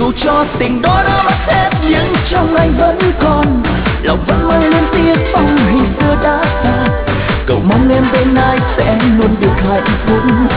dù cho tình đó đã mất hết nhưng trong anh vẫn còn lòng vẫn mãi luôn tiếc phong hình xưa đã xa. Cậu mong em bên ai sẽ luôn được hạnh phúc